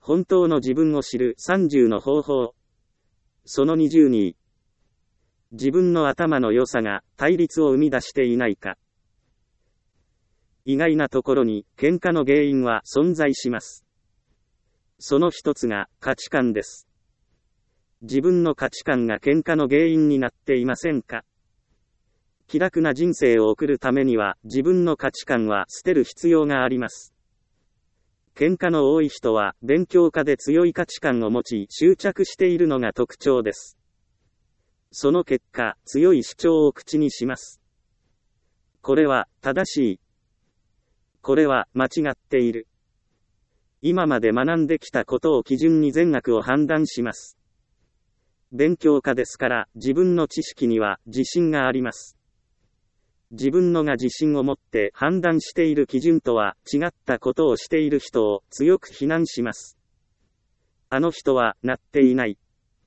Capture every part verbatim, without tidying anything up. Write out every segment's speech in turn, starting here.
本当の自分を知るさんじゅうの方法。そのにじゅうに、自分の頭の良さが対立を生み出していないか。意外なところに喧嘩の原因は存在します。その一つが価値観です。自分の価値観が喧嘩の原因になっていませんか？気楽な人生を送るためには自分の価値観は捨てる必要があります。喧嘩の多い人は勉強家で強い価値観を持ち執着しているのが特徴です。その結果、強い主張を口にします。これは正しい。これは間違っている。今まで学んできたことを基準に善悪を判断します。勉強家ですから自分の知識には自信があります。自分のが自信を持って判断している基準とは違ったことをしている人を強く非難します。あの人はなっていない。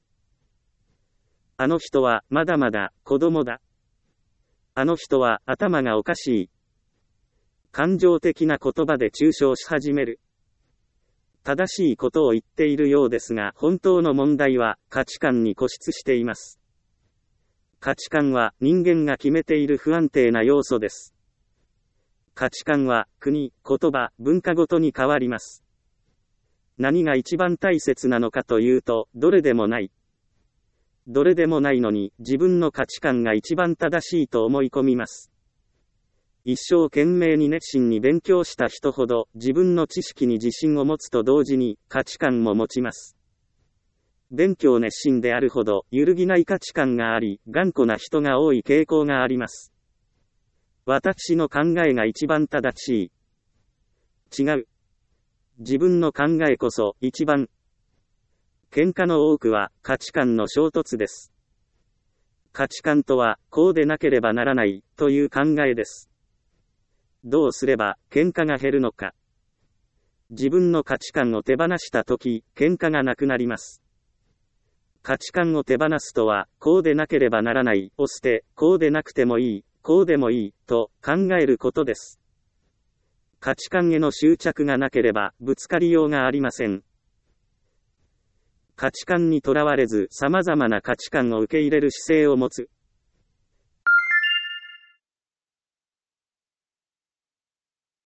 あの人はまだまだ子供だ。あの人は頭がおかしい。感情的な言葉で中傷し始める。正しいことを言っているようですが、本当の問題は価値観に固執しています。価値観は人間が決めている不安定な要素です。価値観は国、言葉、文化ごとに変わります。何が一番大切なのかというと、どれでもない。どれでもないのに、自分の価値観が一番正しいと思い込みます。一生懸命に熱心に勉強した人ほど、自分の知識に自信を持つと同時に、価値観も持ちます。勉強熱心であるほど、揺るぎない価値観があり、頑固な人が多い傾向があります。私の考えが一番正しい。違う。自分の考えこそ一番。喧嘩の多くは価値観の衝突です。価値観とは、こうでなければならない、という考えです。どうすれば喧嘩が減るのか。自分の価値観を手放したとき、喧嘩がなくなります。価値観を手放すとは、こうでなければならないを捨て、こうでなくてもいい、こうでもいい、と考えることです。価値観への執着がなければ、ぶつかりようがありません。価値観にとらわれず、様々な価値観を受け入れる姿勢を持つ。